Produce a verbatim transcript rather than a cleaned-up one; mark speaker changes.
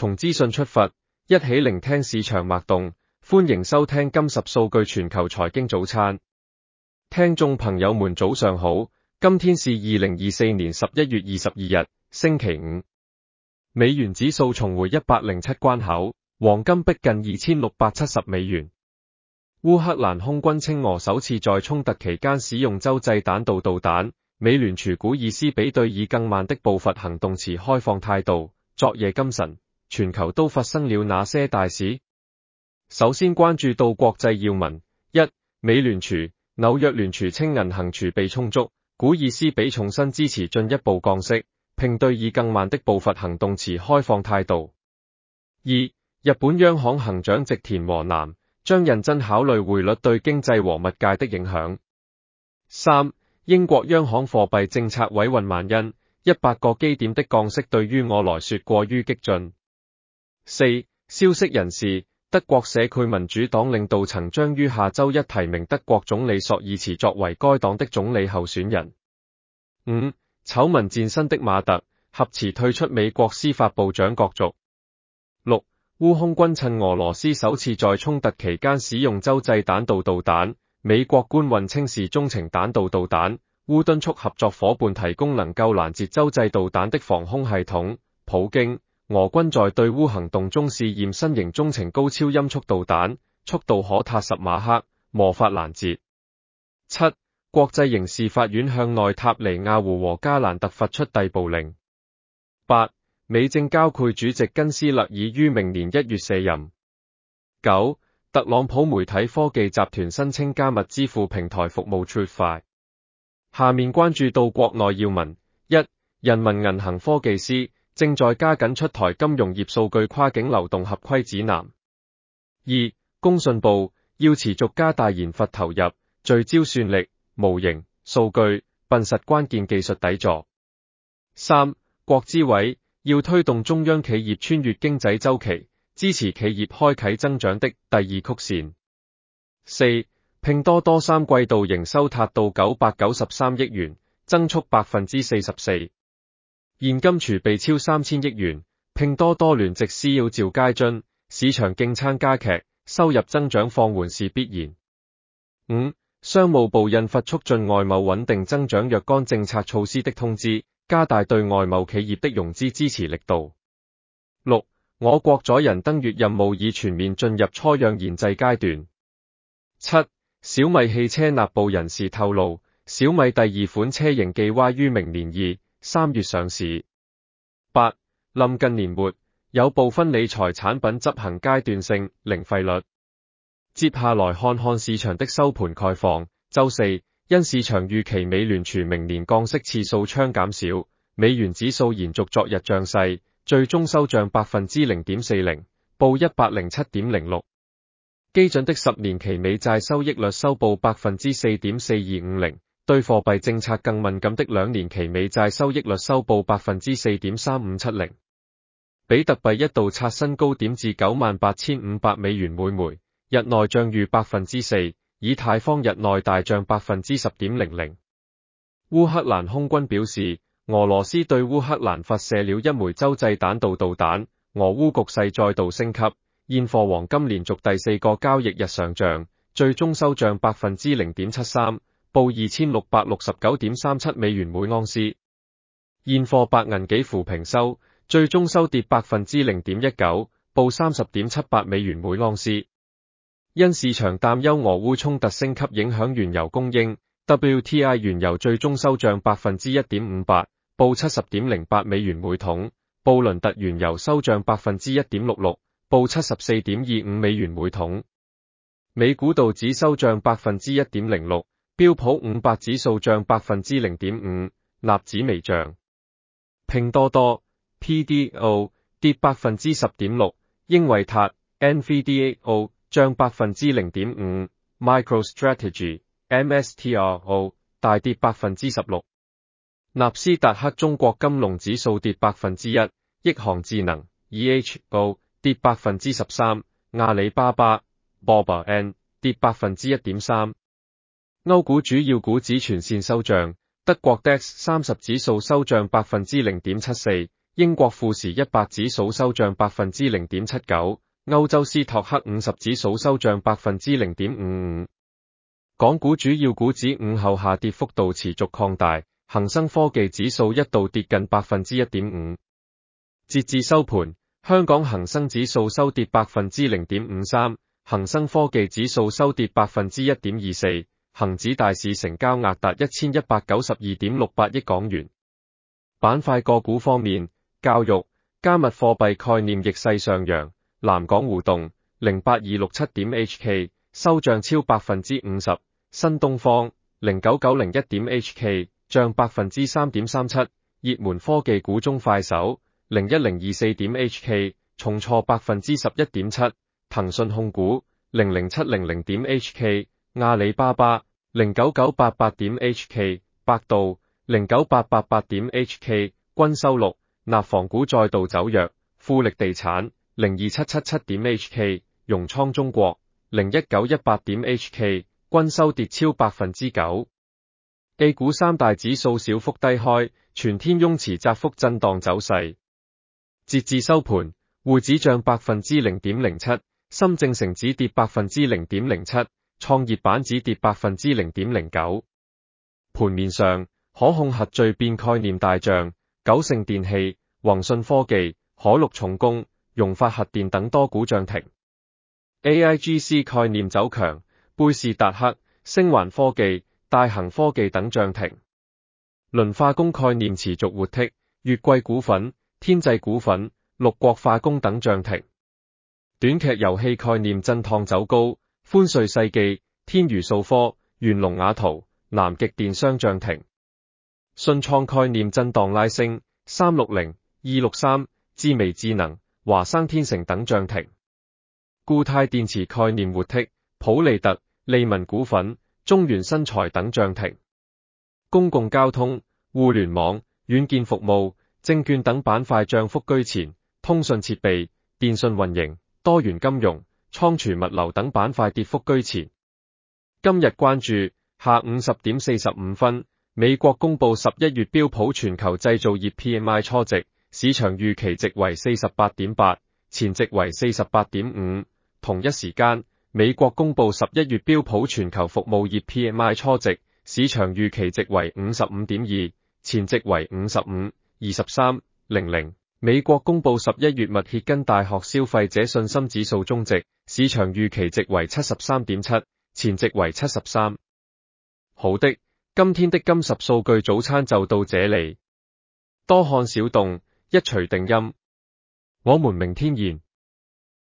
Speaker 1: 從資訊出發，一起聆聽市場脈動。歡迎收聽金十數據全球財經早餐。聽眾朋友們早上好，今天是二零二四年十一月二十二日，星期五。美元指數重回一百零七關口，黃金逼近二千六百七十美元。烏克蘭空軍稱俄首次在衝突期間使用洲際彈道導彈。美聯儲古爾斯比對以更慢的步伐行動持開放態度。昨夜今晨，全球都發生了哪些大事？首先關注到國際要聞：一、美聯儲、紐約聯儲稱銀行儲備充足，古爾斯比重申支持進一步降息，並對以更慢的步伐行動持開放態度。二、日本央行行長植田和男將認真考慮匯率對經濟和物價的影響。三、英國央行貨幣政策委員萬恩，一百個基點的降息對於我來說過於激進。四、消息人士，德國社區民主黨領導層將於下周一提名德國總理朔爾茨作為該黨的總理候選人。五、醜聞纏身的馬特，挾持退出美國司法部長角逐。六、烏空軍趁俄羅斯首次在衝突期間使用洲際彈道導彈，美國官運稱是中程彈道導彈，烏敦促合作夥伴提供能夠攔截洲際導彈的防空系統。普京，俄軍在對烏行動中試驗新型中程高超音速導彈，速度可達十馬赫，無法攔截。七、國際刑事法院向內塔尼亞胡和加蘭特發出逮捕令。八、美證交匯主席根斯勒爾於明年一月卸任。九、特朗普媒體科技集團申請加密支付平台服務 TrueFi。下面關注到國內要聞：一、人民銀行科技司正在加緊出台金融業數據跨境流動合規指南。二、工信部要持續加大研發投入，聚焦算力、模型、數據、笨實關鍵技術底座。三、國資委要推動中央企業穿越經濟週期，支持企業開啟增長的第二曲線。四、拼多多三季度營收達到九百九十三億元，增速百分之四十四。現金儲備超三千億元，拼多多聯席 C E O 趙佳津，市場競爭加劇，收入增長放緩是必然。五、商務部印發促進外貿穩定增長若干政策措施的通知，加大對外貿企業的融資支持力度。六、我國載人登月任務已全面進入初樣研製階段。七、小米汽車內部人士透露，小米第二款車型技 Y 於明年二、三月上市。八、臨近年末，有部分理財產品執行階段性零費率。接下來看看市場的收盤概況。周四，因市場預期美聯儲明年降息次數將減少，美元指數延續昨日漲勢，最終收漲百分之零點四零，報一百零七點零六。基準的十年期美債收益率收報百分之四點四二五零，對貨幣政策更敏感的兩年期美債收益率收報百分之四點三五七零。比特幣一度刷新高點至九萬八千五百美元每枚，日內漲逾百分之四，以太坊日內大漲百分之十點零零。烏克蘭空軍表示，俄羅斯對烏克蘭發射了一枚洲際彈道導彈，俄烏局勢再度升級。現貨黃金連續第四個交易日上漲，最終收漲百分之零點七三，報二千六百六十九點三七美元每盎司。現貨白銀幾乎平收，最終收跌百分之零點一九，報三十點七八美元每盎司。因市場擔憂俄烏衝突升級影響原油供應 ，W T I 原油最終收漲百分之一點五八，報七十點零八美元每桶。布倫特原油收漲百分之一點六六。報七十四點二五美元每桶。美股道指收漲百分之一點零六，標普五百指數漲百分之零點五，納指微漲。拼多多 P D O 跌百分之十點六，英偉達 N V D A O 漲百分之零點五 ，MicroStrategy M S T R O 大跌百分之十六。納斯達克中國金龍指數跌百分之一，億航智能 E H O。跌百分之十三，阿里巴巴 Boba N 跌百分之一點三。歐股主要股指全線收漲，德國 D A X 三十指數收漲百分之零點七四， 英國富時一百指數收漲百分之零點七九，歐洲斯托克五十指數收漲百分之零點五五。港股主要股指午後下跌幅度持續擴大，恒生科技指數一度跌近百分之一點五。截至收盤，香港恒生指數收跌百分之零點五三，恒生科技指數收跌百分之一點二四，恒指大市成交額達一千一百九十二點六八億港元。板塊個股方面，教育、加密貨幣概念逆勢上揚，南港互動零八二六七點 H K 收漲超百分之五十，新東方零九九零一點 H K 漲百分之三點三七，熱門科技股中快手零一零二四點 H K 重挫百分之十一點七，騰訊控股零零七零零點 H K， 阿里巴巴零九九八八點 H K， 百度零九八八八點 H K 均收錄，納房股再度走弱，富力地產零二七七七點 H K， 融創中國零一九一八點 H K 均收跌超百分之九。A 股三大指數小幅低開，全天雍持窄幅震盪走勢。截至收盤，滬指漲百分之零點零七，深證成指跌百分之零點零七，創業板指跌百分之零點零九。盤面上，可控核聚變概念大漲，九盛電器、宏信科技、可綠重工、融發核電等多股漲停。A I G C 概念走強，貝士達克、星環科技、大恒科技等漲停。磷化工概念持續活剔，月桂股份、天際股份、六國化工等漲停。短劇遊戲概念震盪走高，歡瑞世紀、天娛數科、元龍雅圖、南極電商漲停。信創概念震盪拉升，三六零、二六三、智微智能、華生天成等漲停。固態電池概念活剔，普利特、利民股份、中原新材等漲停。公共交通、互聯網、軟件服務、證券等板塊漲幅居前，通訊設備、電信運營、多元金融、倉儲物流等板塊跌幅居前。今日關注，下午十點四十五分，美國公布十一月標普全球製造業 P M I 初值，市場預期值為 四十八點八，前值為 四十八點五。同一時間，美國公布十一月標普全球服務業 P M I 初值，市場預期值為 五十五點二，前值為五十五、二十三、零零。美國公布十一月密歇根大學消費者信心指數終值，市場預期值為 七十三點七，前值為七十三。好的，今天的金十數據早餐就到這裡，多看少動，一錘定音，我們明天見。